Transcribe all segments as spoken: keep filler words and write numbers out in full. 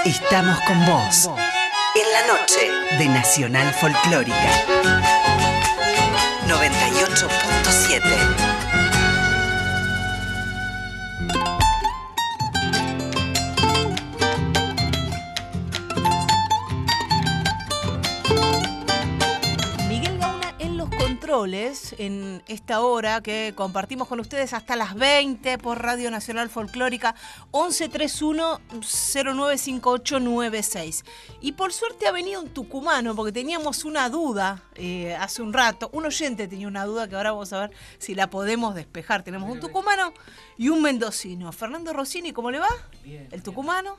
Estamos con vos en la noche de Nacional Folclórica noventa y ocho punto siete. En esta hora que compartimos con ustedes hasta las veinte por Radio Nacional Folclórica once treinta y uno cero nueve cinco ocho nueve seis. Y por suerte ha venido un tucumano, porque teníamos una duda eh, hace un rato. Un oyente tenía una duda que ahora vamos a ver si la podemos despejar. Tenemos un tucumano y un mendocino. Fernando Rossini, ¿cómo le va? Bien. El tucumano.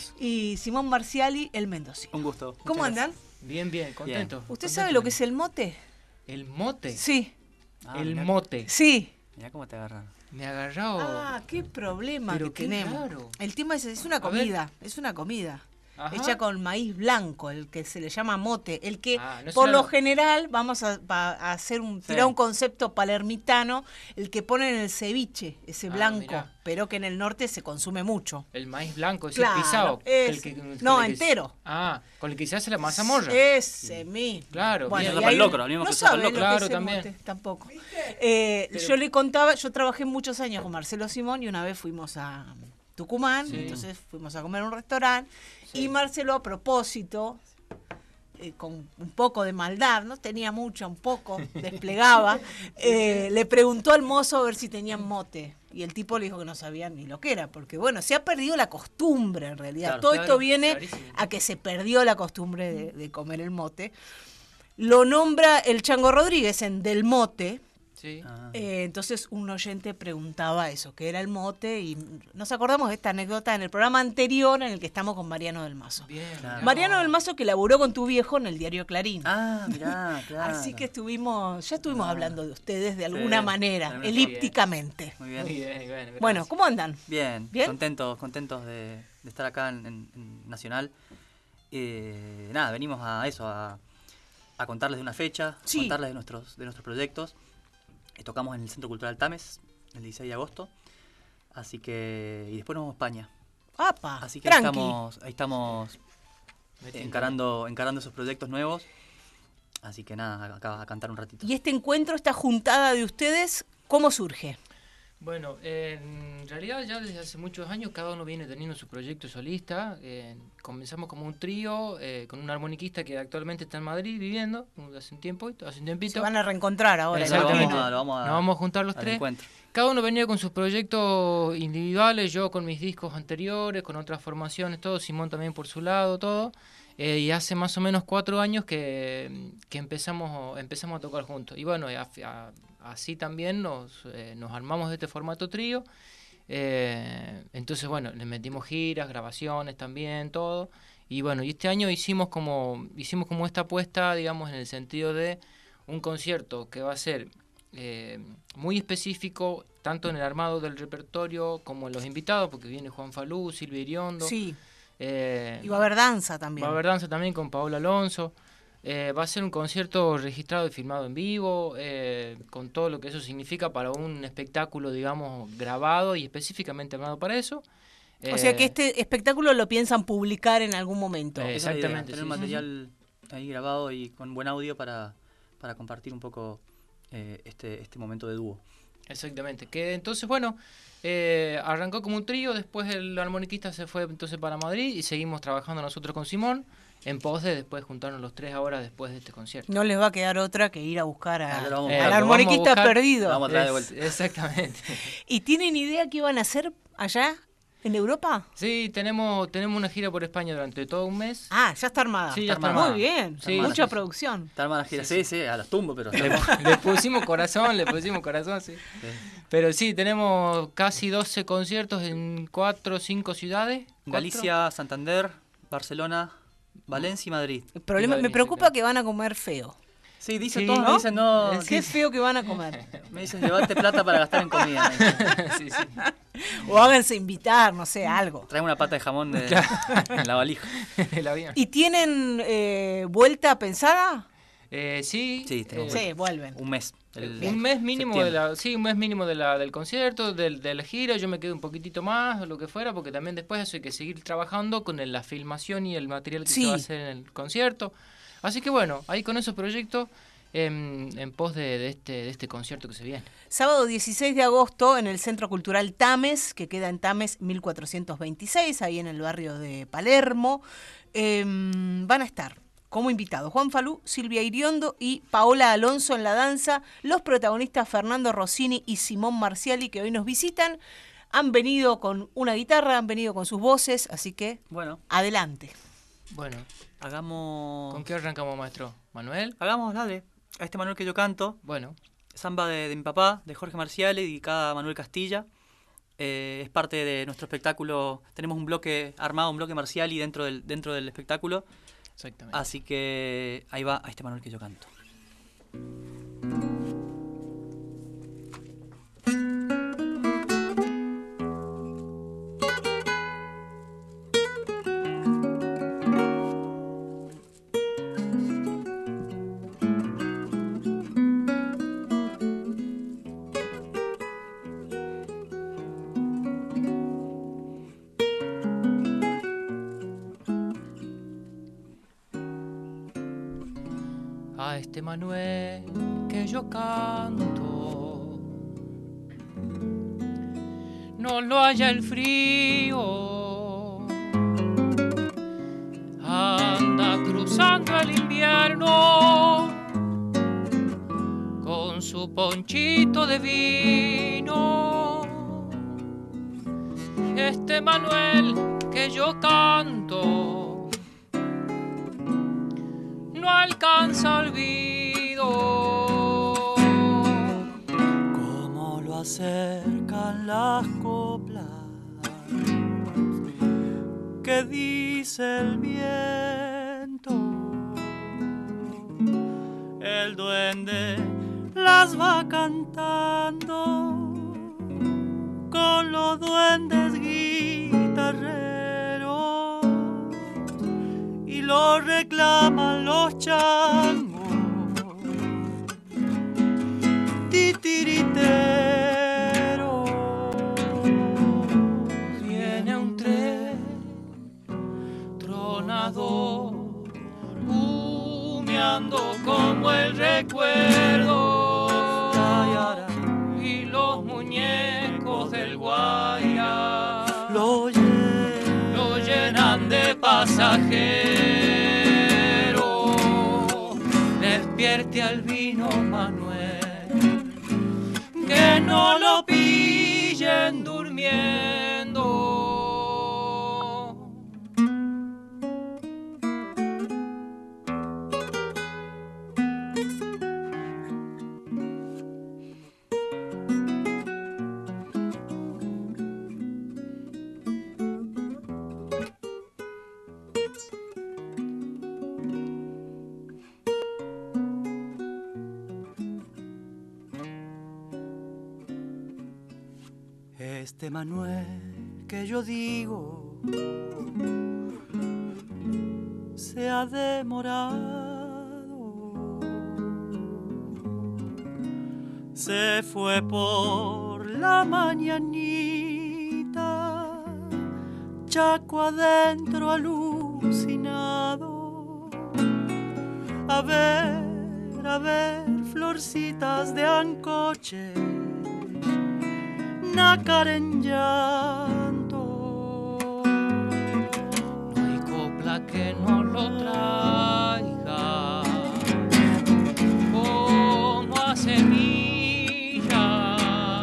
Y Simón Marciali, el mendocino. Un gusto. ¿Cómo andan? Bien, bien, contento. ¿Usted contento sabe lo que es el mote? ¿El mote? Sí. Ah, el mirá. mote. Sí. Mirá cómo te agarran. Me agarró. Ah, qué problema Pero que qué tenemos. raro. El tema es, es una A comida, es una comida. Ajá. Hecha con maíz blanco, el que se le llama mote, el que Ah, no por será lo lo- general vamos a, pa- a hacer un Sí. tirar un concepto palermitano, el que ponen en el ceviche, ese Ah, blanco, mirá. pero que en el norte se consume mucho. El maíz blanco, ese Claro, pisado. ese. con No, el que- entero. Ah, con el que se hace la mazamorra. Ese mismo. Claro, Bueno, bien. y Sopa ahí- el locro, lo mismo no que sopa el sabe lo locro. que Claro, es el también. mote, tampoco. Eh, yo le contaba, yo trabajé muchos años con Marcelo Simón y una vez fuimos a Tucumán, Sí. entonces fuimos a comer a un restaurante y Marcelo, a propósito, eh, con un poco de maldad, no tenía mucha, un poco, desplegaba, eh, le preguntó al mozo a ver si tenían mote. Y el tipo le dijo que no sabía ni lo que era, porque bueno, se ha perdido la costumbre en realidad. Claro, Todo claro, esto viene clarísimo. a que se perdió la costumbre de, de comer el mote. Lo nombra el Chango Rodríguez en Del Mote. Sí. Ah. Eh, entonces un oyente preguntaba eso, qué era el mote, y nos acordamos de esta anécdota en el programa anterior en el que estamos con Mariano del Mazo. Bien. Claro. mirá. Mariano del Mazo, que laburó con tu viejo en el diario Clarín. Ah, mirá, claro. Así que estuvimos, ya estuvimos Ah. hablando de ustedes de Sí, alguna manera, de alguna elípticamente. Muy bien. Muy bien, bien, gracias. Bueno, ¿cómo andan? Bien, ¿Bien? contentos, contentos de, de estar acá en, en- en Nacional. Eh, nada, venimos a eso, a, a contarles de una fecha, Sí. contarles de nuestros, de nuestros proyectos. Eh, tocamos en el Centro Cultural Tames el dieciséis de agosto. Así que. Y después nos vamos a España. ¡Apa! Así que ahí tranqui. estamos, ahí estamos Me tinca. encarando, encarando esos proyectos nuevos. Así que nada, acá a cantar un ratito. Y este encuentro, esta juntada de ustedes, ¿cómo surge? Bueno, eh, en realidad ya desde hace muchos años cada uno viene teniendo su proyecto solista. Eh, comenzamos como un trío eh, con un armoniquista que actualmente está en Madrid viviendo hace un tiempo, hace un tiempito. Se van a reencontrar ahora. Eso, lo Exactamente. vamos a- lo vamos a- Nos vamos a juntar los al tres. encuentro. Cada uno venía con sus proyectos individuales, yo con mis discos anteriores, con otras formaciones, todo, Simón también por su lado, todo. Eh, y hace más o menos cuatro años que, que empezamos, empezamos a tocar juntos. Y bueno, y a- a- así también nos, eh, nos armamos de este formato trío. Eh, entonces, bueno, le metimos giras, grabaciones también, todo. Y bueno, y este año hicimos como, hicimos como esta apuesta, digamos, en el sentido de un concierto que va a ser eh, muy específico, tanto en el armado del repertorio como en los invitados, porque viene Juan Falú, Silvia Iriondo. Sí, eh, y va a haber danza también. Va a haber danza también con Paola Alonso. Eh, va a ser un concierto registrado y filmado en vivo, eh, con todo lo que eso significa para un espectáculo, digamos, grabado y específicamente armado para eso. O sea Eh, que este espectáculo lo piensan publicar en algún momento. Eh, Esa es la idea, Exactamente, tener sí, material ahí grabado y con buen audio para, para compartir un poco eh, este, este momento de dúo. Exactamente. Que entonces, bueno, eh, arrancó como un trío, después el armoniquista se fue entonces para Madrid y seguimos trabajando nosotros con Simón en pos de después juntarnos los tres ahora después de este concierto. No les va a quedar otra que ir a buscar a- Ah, ya lo vamos a al buscar. lo vamos a armoniquista buscar. perdido. Lo vamos a traer de Es- vuelta. exactamente. ¿Y tienen idea qué van a hacer allá en Europa? Sí, tenemos, tenemos una gira por España durante todo un mes. Ah, ya está armada. Sí, ya está Muy armada. bien, Está mucha armada. producción. Está armada la gira, sí, sí, a los tumbos, pero Le, le pusimos corazón, le pusimos corazón, sí. Sí. Pero sí, tenemos casi doce conciertos en cuatro o cinco ciudades. ¿Cuatro? Galicia, Santander, Barcelona, Valencia y Madrid. El problema, Madrid, me preocupa exactamente. que van a comer feo. Sí, dicen Sí, todos, ¿no? me dicen no, Es Qué feo que van a comer. me dicen llevarte plata para gastar en comida. me dicen. sí, sí. O háganse invitar, no sé, algo. Trae una pata de jamón de, en la valija. El avión. ¿Y tienen eh, vuelta pensada? Eh, sí, Sí, tenemos eh, Sí, vuelven. Un mes. El- Un mes mínimo septiembre. de la, sí, un mes mínimo de la, del concierto, del, de la gira, yo me quedo un poquitito más, o lo que fuera, porque también después eso hay que seguir trabajando con el- la filmación y el material que Sí. se va a hacer en el concierto. Así que bueno, ahí con esos proyectos en, en pos de, de este, de este concierto que se viene. Sábado dieciséis de agosto en el Centro Cultural Tames, que queda en Tames mil cuatrocientos veintiséis, ahí en el barrio de Palermo. Eh, van a estar como invitados Juan Falú, Silvia Iriondo y Paola Alonso en la danza. Los protagonistas Fernando Rossini y Simón Marciali, que hoy nos visitan, han venido con una guitarra, han venido con sus voces, así que Bueno, adelante. Bueno, hagamos... ¿con qué arrancamos, maestro? ¿Manuel? Hagamos, dale. A este Manuel que yo canto. Bueno, Samba de, de mi papá, de Jorge Marciale, dedicada a Manuel Castilla. Eh, es parte de nuestro espectáculo. Tenemos un bloque armado, un bloque Marciali dentro del, dentro del espectáculo. exactamente. Así que ahí va a este Manuel que yo canto. A este Manuel que yo canto, no lo haya el frío, anda cruzando el invierno con su ponchito de vino. Este Manuel que yo canto no alcanza olvido. Como lo acercan las coplas que dice el viento, el duende las va cantando con los duendes guitarreros y lo reclaman los changos titiriteros. Viene un tren tronador, humeando como el recuerdo, y los muñecos del Guaya Lo llenan, lo llenan de pasajeros. Despierte al vino Manuel, que no lo pillen durmiendo. este Manuel que yo digo se ha demorado, se fue por la mañanita, chaco adentro alucinado, a ver, a ver florcitas de ancoche, nácar en llanto. No hay copla que no lo traiga como a semilla,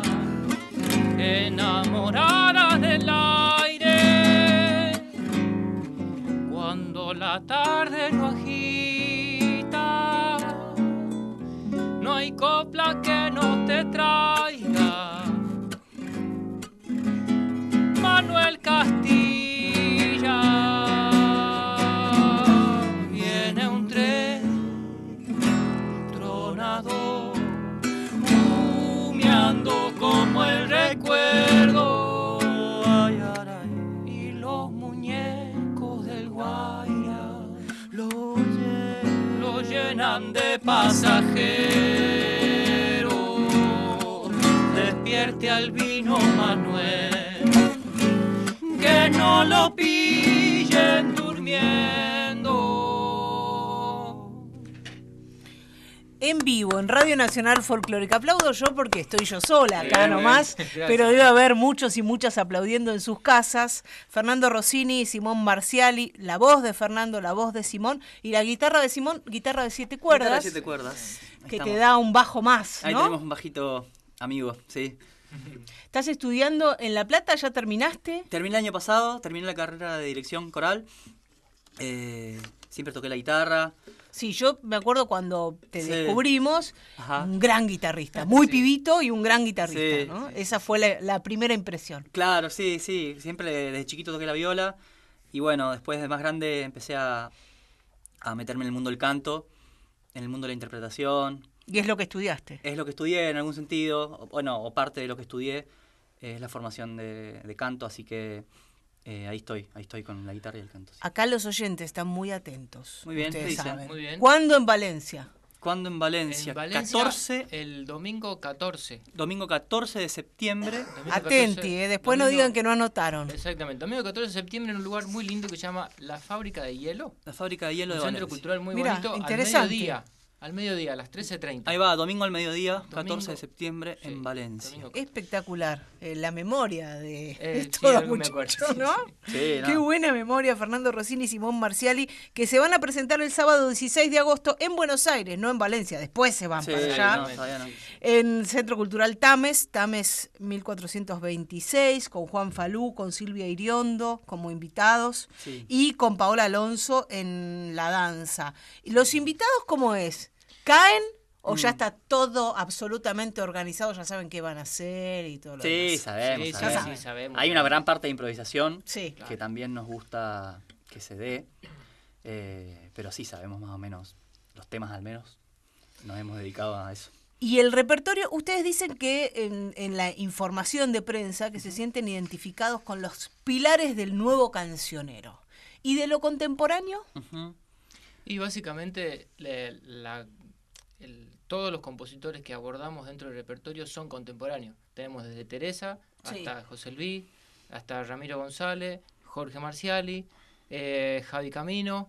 enamorada del aire, cuando la tarde lo agita. No hay copla que no te traiga Manuel Castilla. Viene un tren tronador, humeando como el recuerdo, Ay, ay, ay. y los muñecos del Guaira Lo llenan, lo llenan de pasajeros. convierte al vino Manuel, que no lo pillen durmiendo. En vivo, en Radio Nacional Folclórica. Aplaudo yo porque estoy yo sola acá Bien, nomás, bien. pero debe haber muchos y muchas aplaudiendo en sus casas. Fernando Rossini y Simón Marciali, la voz de Fernando, la voz de Simón, y la guitarra de Simón, guitarra de siete cuerdas, Guitarra de siete cuerdas. que Estamos. te da un bajo más, Ahí ¿no? tenemos un bajito amigo, sí. ¿Estás estudiando en La Plata? ¿Ya terminaste? Terminé el año pasado, terminé la carrera de dirección coral. Eh, siempre toqué la guitarra. Sí, yo me acuerdo cuando te Sí. descubrimos, Ajá. un gran guitarrista, muy Sí. pibito y un gran guitarrista, Sí, ¿no? sí, Esa fue la, la primera impresión. Claro, sí, sí. Siempre desde chiquito toqué la viola. Y bueno, después de más grande empecé a, a meterme en el mundo del canto, en el mundo de la interpretación. Y es lo que estudiaste. Es lo que estudié en algún sentido, o, bueno, o parte de lo que estudié es la formación de, de canto, así que eh, ahí estoy, ahí estoy con la guitarra y el canto. Sí. Acá los oyentes están muy atentos. Muy bien, ustedes ¿qué dicen? saben. Muy bien. ¿Cuándo en Valencia? ¿Cuándo en Valencia? En Valencia, catorce, el domingo catorce. domingo catorce de septiembre. Domingo Atenti, catorce, eh, después no domingo- digan que no anotaron. Exactamente, domingo catorce de septiembre en un lugar muy lindo que se llama La Fábrica de Hielo. La fábrica de hielo Un de centro Valencia. cultural muy Mirá, bonito. interesante. Al mediodía, al mediodía, a las trece treinta. Ahí va, domingo al mediodía, Domingo- catorce de septiembre sí, en Valencia. domingo- Espectacular. Eh, la memoria de Eh, estos sí, dos algo me muchachos, acuerdo, sí, ¿no? sí. Sí, no. Qué buena memoria, Fernando Rossini y Simón Marciali, que se van a presentar el sábado dieciséis de agosto en Buenos Aires, no en Valencia. Después se van Sí, para allá. no, todavía no. En Centro Cultural Tames, Tames mil cuatrocientos veintiséis, con Juan Falú, con Silvia Iriondo como invitados, Sí. y con Paola Alonso en la danza. ¿Y los invitados cómo es? ¿Caen o ya Mm. está todo absolutamente organizado? Ya saben qué van a hacer y todo lo Sí, demás. sabemos, Sí, sí, sabemos. sí, sabemos. Hay una gran parte de improvisación Sí. que también nos gusta que se dé, eh, pero sí sabemos más o menos, los temas al menos, nos hemos dedicado a eso. Y el repertorio, ustedes dicen que en, en la información de prensa que se sienten identificados con los pilares del nuevo cancionero. ¿Y de lo contemporáneo? Ujú. Y básicamente le- la- el- todos los compositores que abordamos dentro del repertorio son contemporáneos. Tenemos desde Teresa Sí. hasta José Luis, hasta Ramiro González, Jorge Marciali, eh, Javi Camino,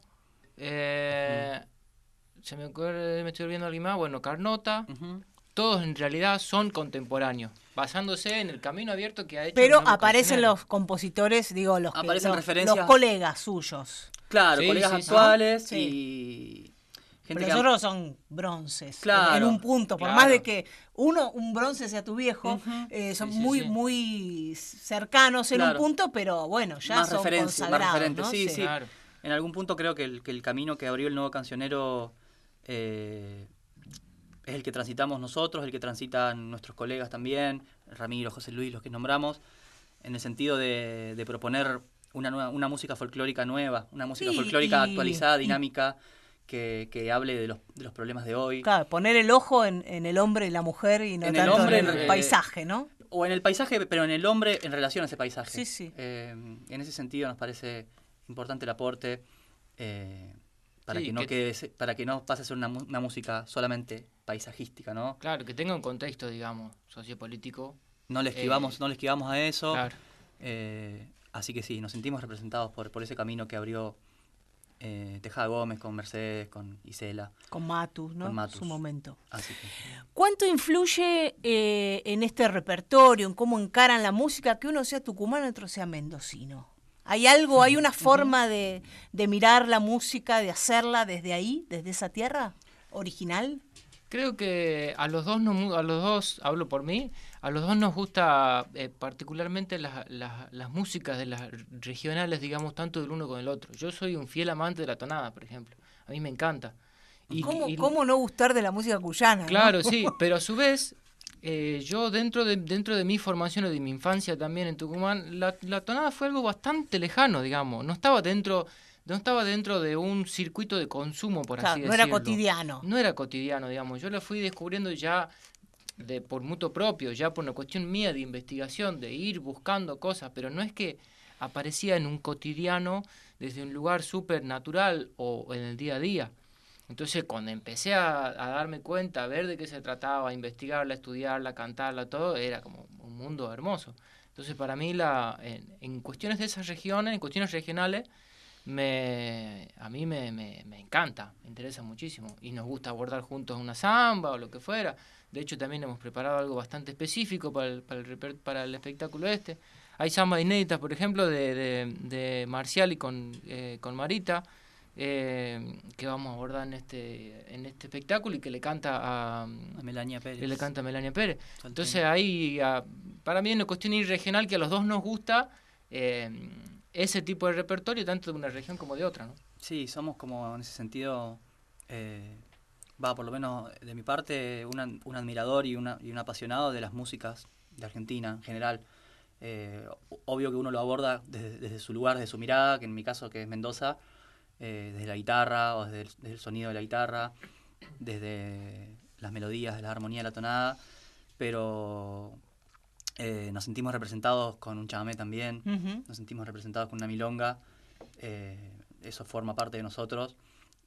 eh, se me ocurre, me estoy olvidando alguien más, bueno, Carnota, Ujú. todos en realidad son contemporáneos, basándose en el camino abierto que ha hecho Pero el nuevo aparecen cancionero. los compositores, digo, los, que- Aparecen los, referencias. los colegas suyos. Claro, Sí, colegas sí, sí. actuales Sí. y gente Pero que... los otros son bronces, Claro, en, en un punto. Por claro. más de que uno, un bronce sea tu viejo, Ujú. eh, son Sí, sí, muy, sí. muy cercanos en Claro. un punto, pero bueno, ya Más son referencias, más consagrados, referentes, ¿no? sí, sí. Claro. En algún punto creo que el, que el camino que abrió el nuevo cancionero eh, es el que transitamos nosotros, el que transitan nuestros colegas también, Ramiro, José Luis, los que nombramos, en el sentido de, de proponer una, nueva, una música folclórica nueva, una música Sí, folclórica y- actualizada, y- dinámica, que, que hable de los, de los problemas de hoy. Claro, poner el ojo en, en el hombre y la mujer y no En el tanto hombre, en el eh, paisaje, ¿no? O en el paisaje, pero en el hombre en relación a ese paisaje. Sí, sí. Eh, en ese sentido nos parece importante el aporte eh, para Sí, que no que- quede, se- para que no pase a ser una, mu- una música solamente paisajística, ¿no? Claro, que tenga un contexto, digamos, sociopolítico. No le esquivamos, Eh, no le esquivamos a eso. Claro. Eh, así que sí, nos sentimos representados por, por ese camino que abrió eh, Tejada Gómez con Mercedes, con Isela. Con Matus, ¿no? Con Matus. Su momento. Así que ¿Cuánto influye eh, en este repertorio, en cómo encaran la música, que uno sea tucumano y otro sea mendocino? ¿Hay algo, hay una forma de, de mirar la música, de hacerla desde ahí, desde esa tierra original? Creo que a los dos, nos, mu- a los dos, hablo por mí, a los dos nos gusta eh, particularmente las, las, las músicas de las regionales, digamos, tanto del uno con el otro. Yo soy un fiel amante de la tonada, por ejemplo. A mí me encanta. Y- ¿Cómo, y- cómo no gustar de la música cuyana? ¿no? Claro, sí, pero a su vez, eh, yo dentro de, dentro de mi formación o de mi infancia también en Tucumán, la, la tonada fue algo bastante lejano, digamos. No estaba dentro, no estaba dentro de un circuito de consumo, por Claro, así no decirlo. era cotidiano. No era cotidiano, digamos. Yo la fui descubriendo ya de por mutuo propio, ya por una cuestión mía de investigación, de ir buscando cosas, pero no es que aparecía en un cotidiano desde un lugar súper natural o en el día a día. Entonces, cuando empecé a, a darme cuenta, a ver de qué se trataba, a investigarla, a estudiarla, a cantarla, todo, era como un mundo hermoso. Entonces, para mí, la en, en cuestiones de esas regiones, en cuestiones regionales, me a mí me, me, me encanta, me interesa muchísimo. Y nos gusta abordar juntos una samba o lo que fuera. De hecho, también hemos preparado algo bastante específico para el, para el, reper- para el espectáculo este. Hay sambas inéditas, por ejemplo, de, de, de Marciali con, eh, con Marita, eh, que vamos a abordar en este en este espectáculo y que le canta a, A Melania Pérez. que le canta a Melania Pérez. Salteña. Entonces ahí, a, para mí es una cuestión irregional que a los dos nos gusta eh, ese tipo de repertorio, tanto de una región como de otra, ¿no? Sí, somos como en ese sentido, eh, va, por lo menos de mi parte, una, un admirador y, una, y un apasionado de las músicas de Argentina en general. Eh, obvio que uno lo aborda desde, desde su lugar, desde su mirada, que en mi caso que es Mendoza, eh, desde la guitarra o desde el, desde el sonido de la guitarra, desde las melodías, de la armonía de la tonada, pero eh, nos sentimos representados con un chamamé también, Ujú. nos sentimos representados con una milonga, eh, eso forma parte de nosotros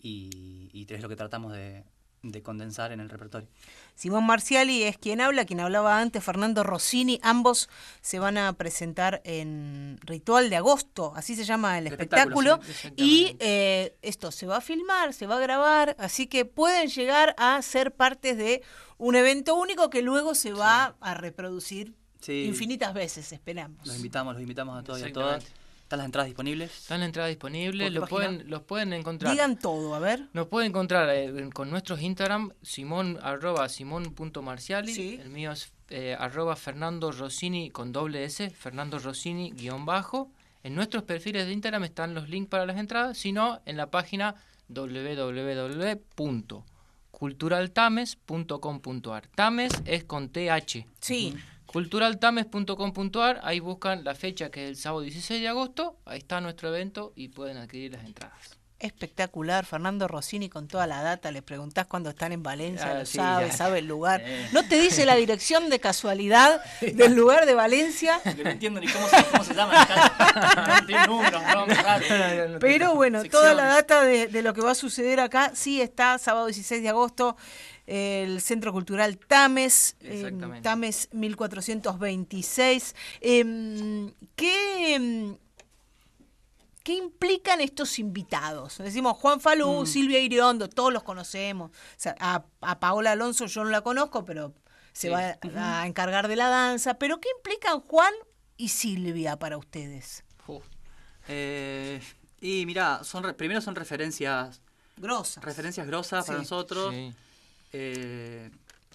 y, y es lo que tratamos de, de condensar en el repertorio. Simón Marciali es quien habla, quien hablaba antes, Fernando Rossini, ambos se van a presentar en Ritual de Agosto, así se llama el, El espectáculo, espectáculo, sí, y exactamente. eh, esto se va a filmar, se va a grabar, así que pueden llegar a ser partes de un evento único que luego se va a reproducir Sí, infinitas veces, esperamos. los invitamos, los invitamos a todos y a todas. Exactamente. ¿Están las entradas disponibles? Están las entradas disponibles, ¿Por qué lo página? pueden, los pueden encontrar. Digan todo, a ver. Nos pueden encontrar eh, con nuestros Instagram, simón, arroba simón.marciali, Sí. el mío es eh, arroba Fernando Rossini con doble S, Fernando Rossini guión bajo. En nuestros perfiles de Instagram están los links para las entradas, sino en la página doble u doble u doble u punto culturaltames punto com punto a r. Tames es con T H. Sí. culturaltames punto com punto a r, ahí buscan la fecha que es el sábado dieciséis de agosto, ahí está nuestro evento y pueden adquirir las entradas. Espectacular, Fernando Rossini con toda la data, le preguntás cuando están en Valencia, Ah, lo sí, sabe, ya. sabe el lugar. Eh. ¿No te dice la dirección de casualidad del lugar de Valencia? Porque no entiendo ni cómo se, cómo se llama. No tiene números, nombres raros. Pero bueno, Sección. toda la data de, de lo que va a suceder acá sí está sábado dieciséis de agosto, el Centro Cultural Tames, eh, Exactamente. Tames mil cuatrocientos veintiséis. Eh, ¿Qué... em, ¿Qué implican estos invitados? Decimos Juan Falú, Mm. Silvia Iriondo, todos los conocemos. O sea, a, a Paola Alonso yo no la conozco, pero se Sí. va a, a encargar de la danza. ¿Pero qué implican Juan y Silvia para ustedes? Uf. Eh, y mirá, son re- primero son referencias Grosas. referencias grosas para Sí. nosotros. Sí. eh,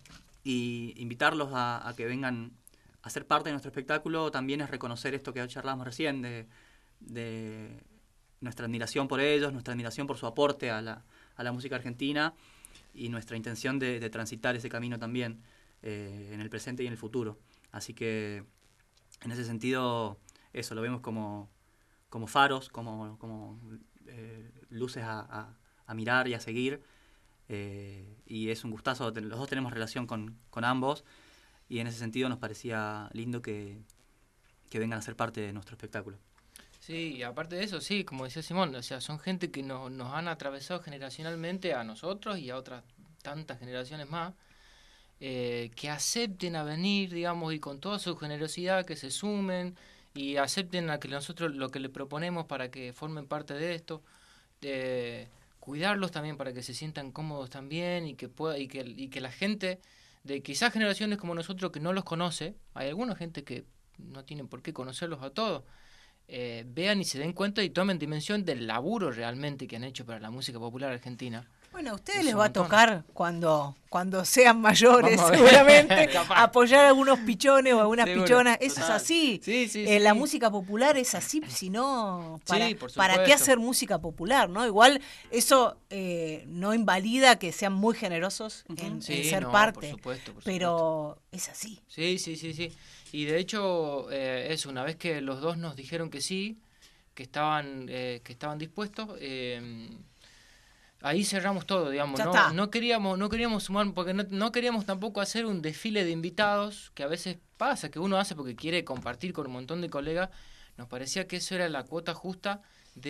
y invitarlos a, a que vengan a ser parte de nuestro espectáculo también es reconocer esto que charlábamos recién, de, de nuestra admiración por ellos, nuestra admiración por su aporte a la, a la música argentina y nuestra intención de, de transitar ese camino también eh, en el presente y en el futuro. Así que en ese sentido, eso, lo vemos como, como faros, como, como eh, luces a, a, a mirar y a seguir. Eh, y es un gustazo, ten- los dos tenemos relación con, con ambos y en ese sentido nos parecía lindo que, que vengan a ser parte de nuestro espectáculo. Sí, y aparte de eso, sí, como decía Simón, o sea, son gente que no- nos han atravesado generacionalmente a nosotros y a otras tantas generaciones más, eh, que acepten a venir, digamos, y con toda su generosidad que se sumen y acepten a que nosotros lo que le proponemos para que formen parte de esto, de cuidarlos también para que se sientan cómodos también y que pueda y que y que la gente de quizás generaciones como nosotros que no los conoce, hay alguna gente que no tienen por qué conocerlos a todos, eh, vean y se den cuenta y tomen dimensión del laburo realmente que han hecho para la música popular argentina. Bueno, a ustedes Es les un va a montón. tocar cuando, cuando sean mayores, Vamos a ver. seguramente, Capaz. apoyar a algunos pichones o algunas Seguro. pichonas. Eso es Total. así. Sí, sí, Eh, sí. La música popular es así, si no, para, Sí, por ¿para qué supuesto. hacer música popular? ¿No? Igual eso eh, no invalida que sean muy generosos en, en Sí, ser no, parte, por supuesto, por pero es así. Sí, sí, sí, sí. Y de hecho, eh, eso, una vez que los dos nos dijeron que sí, que estaban, eh, que estaban dispuestos, eh, ahí cerramos todo, digamos. Ya No, está. no queríamos, no queríamos sumar, porque no, no queríamos tampoco hacer un desfile de invitados, que a veces pasa, que uno hace porque quiere compartir con un montón de colegas. Nos parecía que eso era la cuota justa de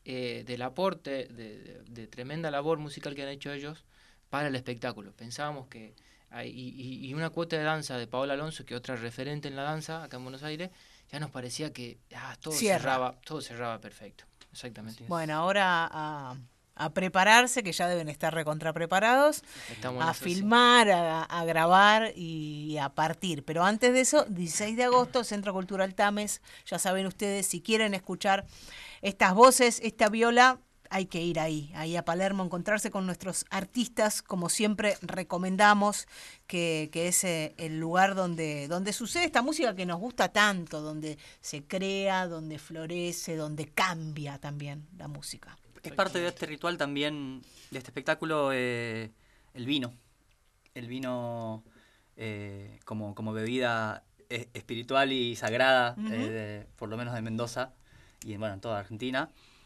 eh, del aporte, de, de, de tremenda labor musical que han hecho ellos para el espectáculo. Pensábamos que, hay, y, y una cuota de danza de Paola Alonso, que otra referente en la danza acá en Buenos Aires, ya nos parecía que ah, todo, cerraba, todo cerraba perfecto. Exactamente. Bueno, ahora a, a prepararse, que ya deben estar recontra preparados, Estamos a eso, filmar, sí. a, a grabar y a partir. Pero antes de eso, dieciséis de agosto, Centro Cultural Tames, ya saben ustedes, si quieren escuchar estas voces, esta viola, hay que ir ahí, ahí a Palermo, encontrarse con nuestros artistas, como siempre recomendamos, que, que es eh, el lugar donde, donde sucede esta música que nos gusta tanto, donde se crea, donde florece, donde cambia también la música. Es parte de este ritual también, de este espectáculo, eh, el vino. El vino eh, como, como bebida eh, espiritual y sagrada, uh-huh. eh, de, por lo menos de Mendoza y bueno, en toda Argentina.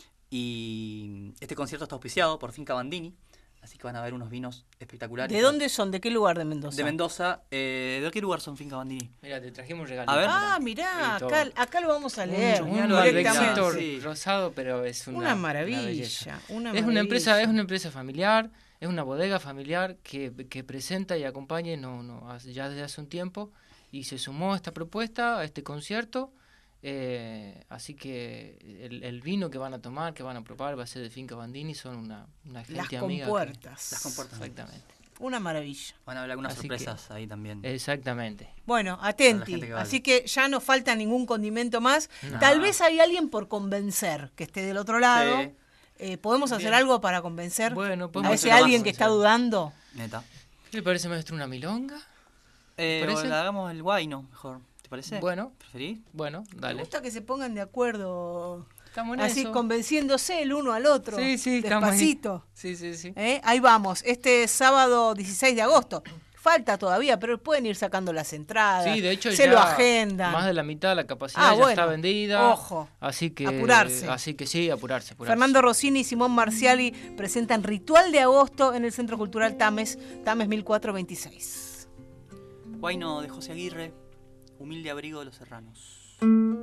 Y este concierto está auspiciado por Finca Bandini, así que van a ver unos vinos espectaculares. ¿De dónde son? ¿De qué lugar de Mendoza? De Mendoza. Eh, ¿De qué lugar son Finca Bandini? Mira, te trajimos un regalo. A ver. Ah, mirá, acá, acá lo vamos a leer. Un, un Malbecito sí. rosado, pero es una, una maravilla. Una belleza. Una es, maravilla. Una empresa, es una empresa familiar, es una bodega familiar que, que presenta y acompaña no, no, ya desde hace un tiempo y se sumó a esta propuesta, a este concierto. Eh, así que el, el vino que van a tomar, que van a probar, va a ser de Finca Bandini, son una, una gente las amiga. Compuertas. Que, las compuertas. Exactamente. Una maravilla. Van a haber algunas así sorpresas que, ahí también. Exactamente. Bueno, atenti. Que vale. Así que ya no falta ningún condimento más. No. Tal vez hay alguien por convencer que esté del otro lado. Sí. Eh, ¿Podemos hacer Bien. algo para convencer bueno, a ese alguien que está dudando? Neta. ¿Le parece, maestro, una milonga? Eh, ¿Parece? O la hagamos el guayno, mejor. ¿Te parece? Bueno. ¿Preferís? Bueno, dale. Me gusta que se pongan de acuerdo. Estamos en así eso. Convenciéndose el uno al otro. Sí, sí, despacito. Sí, sí, sí. ¿Eh? Ahí vamos. Este sábado dieciséis de agosto. Falta todavía, pero pueden ir sacando las entradas. Sí, de hecho se ya lo agendan. Más de la mitad de la capacidad ah, ya bueno. está vendida. Ojo. Así que apurarse. Así que sí, apurarse, apurarse. Fernando Rossini y Simón Marciali presentan Ritual de Agosto en el Centro Cultural Tames, Tames mil cuatrocientos veintiséis. Guayno de José Aguirre, Humilde abrigo de los serranos.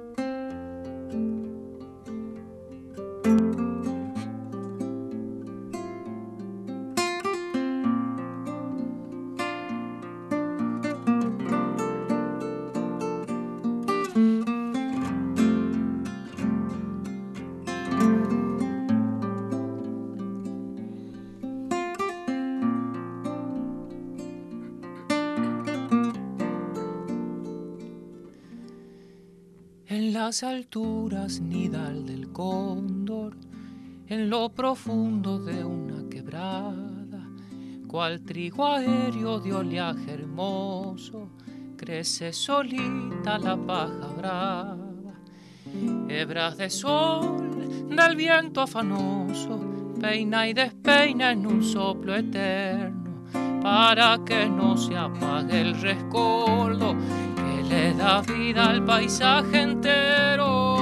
En las alturas nidal del cóndor, en lo profundo de una quebrada, cual trigo aéreo de oleaje hermoso, crece solita la paja brava. Hebras de sol del viento afanoso, peina y despeina en un soplo eterno, para que no se apague el rescoldo que le da vida al paisaje entero.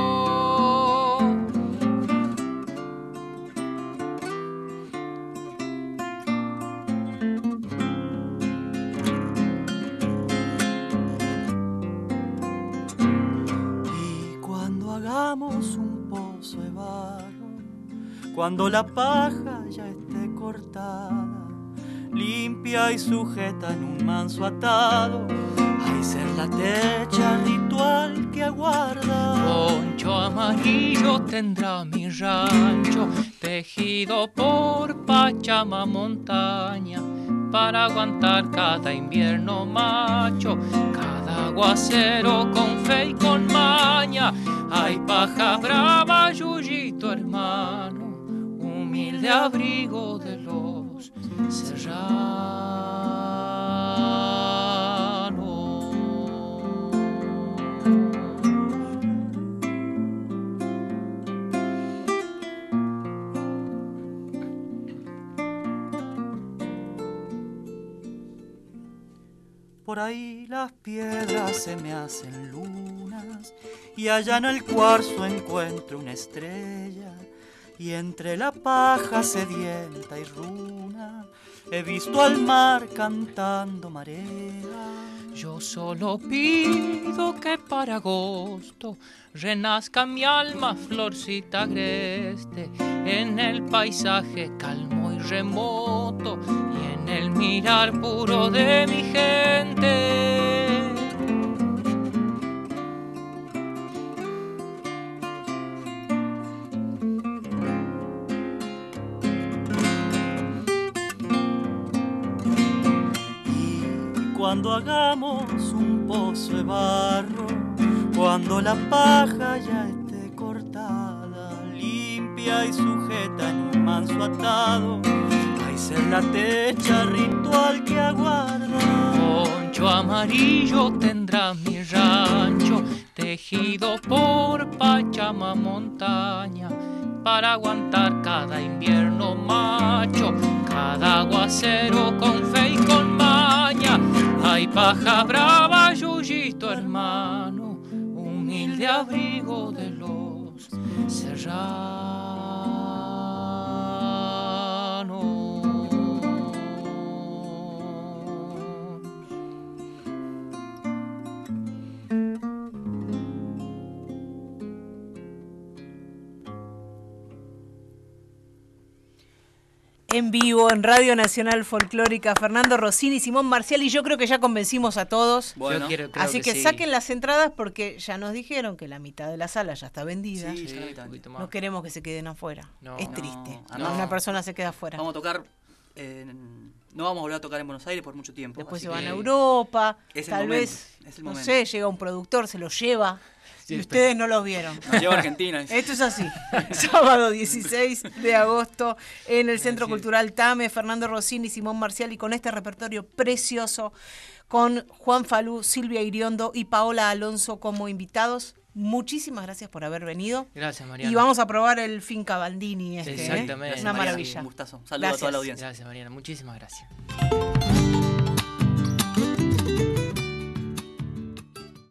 Y cuando hagamos un pozo de barro, cuando la paja ya esté cortada, limpia y sujeta en un manso atado, hay ser la techa ritual que aguarda. Poncho amarillo tendrá mi rancho, tejido por Pachama montaña, para aguantar cada invierno macho, cada aguacero con fe y con maña. Hay paja brava, yuyito hermano, humilde abrigo de los serranos. Por ahí las piedras se me hacen lunas, y allá en el cuarzo encuentro una estrella, y entre la paja sedienta y runa he visto al mar cantando marea. Yo solo pido que para agosto renazca mi alma florcita agreste en el paisaje calmo y remoto y en el mirar puro de mi gente. Cuando hagamos un pozo de barro, cuando la paja ya esté cortada, limpia y sujeta en un manso atado, hay ser la techa ritual que aguarda. Poncho amarillo tendrá mi rancho, tejido por Pachama montaña, para aguantar cada invierno macho, cada aguacero con fe y con maña. Ay, paja brava, yuyito hermano, humilde abrigo de los serranos. En vivo, en Radio Nacional Folclórica, Fernando Rossini, Simón Marcial, y yo creo que ya convencimos a todos. Bueno, Yo quiero- creo Así que, sí. saquen las entradas porque ya nos dijeron que la mitad de la sala ya está vendida. Sí, Sí, ya la un mitad. poquito más. No queremos que se queden afuera. No. es No, triste. no. Una persona se queda afuera. vamos a tocar, eh, no vamos a volver a tocar en Buenos Aires por mucho tiempo. Después así se van que a Europa. es el Tal momento, vez, es el no momento. sé, llega un productor, se lo lleva. Sí, y pero- ustedes no los vieron. Nos lleva a Argentina. Esto es así. Sábado dieciséis de agosto en el Centro Así es. Cultural Tame, Fernando Rossini, Simón Marcial, y con este repertorio precioso con Juan Falú, Silvia Iriondo y Paola Alonso como invitados. Muchísimas gracias por haber venido. Gracias, Mariana. Y vamos a probar el Finca Baldini. Este, ¿eh? Exactamente. Una Mariana, maravilla. Un gustazo. Saludos a toda Gracias. la audiencia. Gracias, Mariana. Muchísimas gracias.